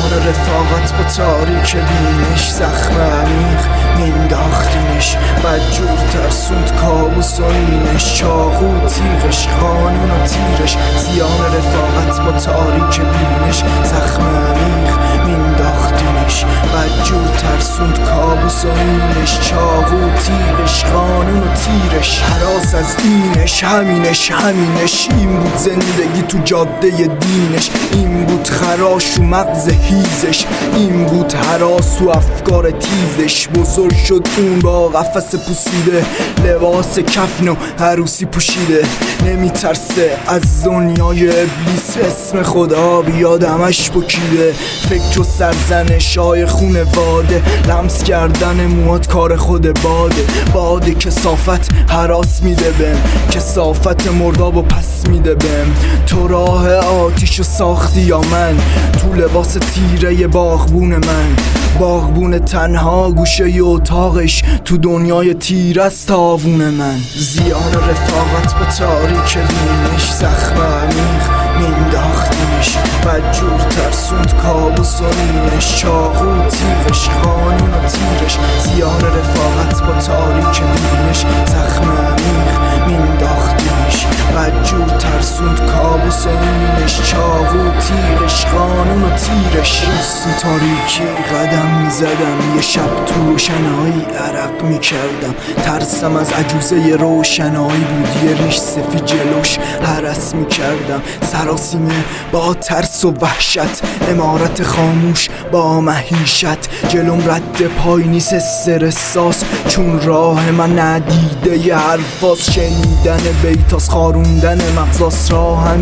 رفاقت با تاریک بینش، زخم عمیق مینداختینش، بدجور ترسوند کابوس و اینش، چاقو تیغش، قانون و تیرش. زیان رفاقت با تاریک بینش، زخم عمیق مینداختینش، بدجور ترسوند کابوس و اینش، چاقو تیغش، قانون و تیرش. هراس از اینش، همینش این بود زندگی تو جاده دینش، این بود خراش و مغز هیزش، این بود هراس و افکار تیزش. بزرگ شد اون با قفس پوسیده، لباس کفن و عروسی پوشیده، نمیترسه از دنیای ابلیس، اسم خدا بیادمش بکیده. فکر و سرزنشای خونواده، لمس کردن موات کار خود باده کثافت هراس میده بهم، کثافت مرداب و پس میده بهم. تو راه آتیشو ساختی یا من، تو لباس تیره باغبون من، باغبون تنها گوشه ی اتاقش، تو دنیای تیر از تاوون من. زیان رفاقت با تاریک بینش، زخم عمیق مینداختینش، بدجور ترسوند کابوس و اینش، چاقو تیغش، قانون و تیرش. زیان رفاقت با تاریک بینش، زخم عمیق مینداختینش، بدجور ترسوند کابوس و اینش، چاقو تیغش، قانون و تیرش. تو تاریکی قدم میزدم، یه شب تو روشنایی عرق میکردم، ترسم از عجوزه روشنایی بود، یه ریش سفید جلوش هرس میکردم، سراسیمه با ترس و وحشت، امارت خاموش با مهیشت. جلوم رد پای نیست استرساس، چون راه من ندیده ی حرفاس، شنیدن بیتاس، خاروندن مغزاس.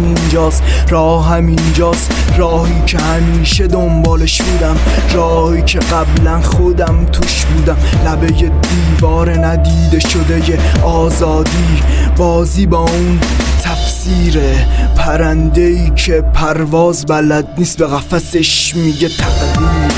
راه همینجاست، راهی که همیشه دنبالش بودم، راهی که قبلا خودم توش بودم. لبه ی دیوار ندیده شده ی آزادی، بازی با اون تفسیره، پرنده‌ای که پرواز بلد نیست، به قفسش میگه تقدیر.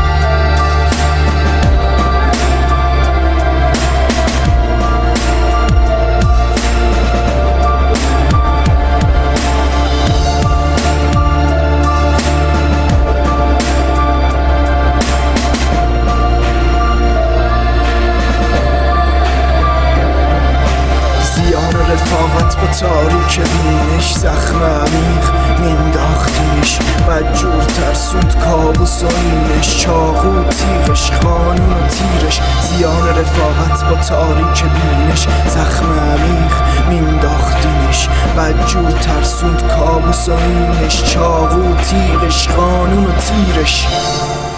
رفاقت با تاریک بینش، زخم عمیق مینداختینش، بدجور ترسوند کابوس و اینش، چاقو تیغش، قانون و تیرش. زیان رفاقت با تاریک بینش، زخم عمیق مینداختینش، بدجور ترسوند کابوس و اینش، چاقو تیغش، قانون و تیرش.